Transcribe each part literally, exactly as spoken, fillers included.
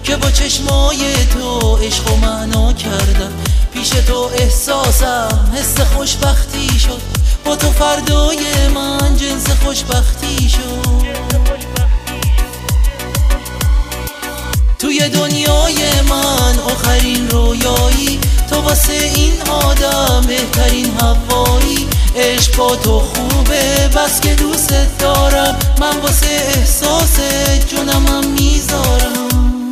که با چشمای تو عشق و معنا کردم. پیش تو احساسم حس خوشبختی شد، با تو فردای من جنس خوشبختی شد. توی دنیای من آخرین رویایی، تو واسه این آدم بهترین هوایی. عشق با تو خوبه بس که دوست دارم، من واسه احساس جونمم میذارم.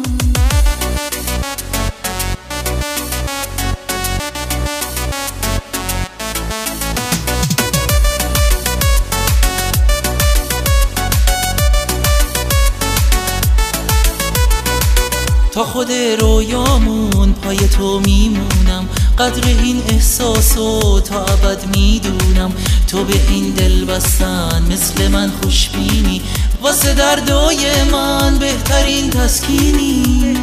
تا خود رویامون پای تو میمونم، قدر این احساسو تا ابد میدونم. تو به این دل بستن مثل من خوشبینی، واسه دردای من بهترین تسکینی.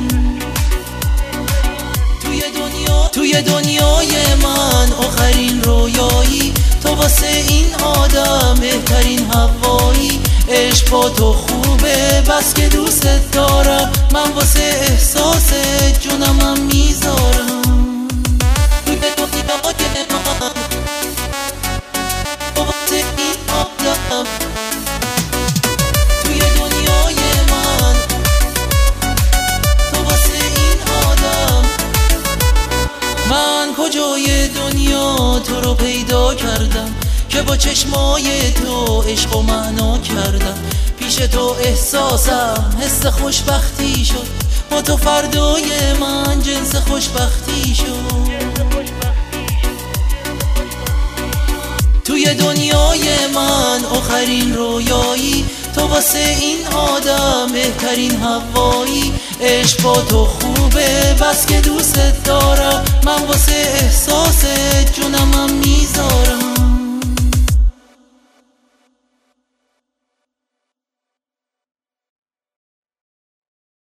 توی دنیا توی دنیای من آخرین رویایی، تو واسه این آدم بهترین هوایی. عشق با تو خوبه بس که دوست دارم، من واسه احساس جونمم میذارم. توی دنیای من واسه این آدم، توی دنیای من تو واسه این آدم. من کجای دنیا تو رو پیدا کردم، که با چشمای تو عشق و معنا کردم. پیش تو احساسم حس خوشبختی شد، با تو فردای من جنس خوشبختی شد. توی دنیای من آخرین رویایی، تو واسه این آدم بهترین هوایی. عشق با تو خوبه بس که دوست دارم، من واسه احساس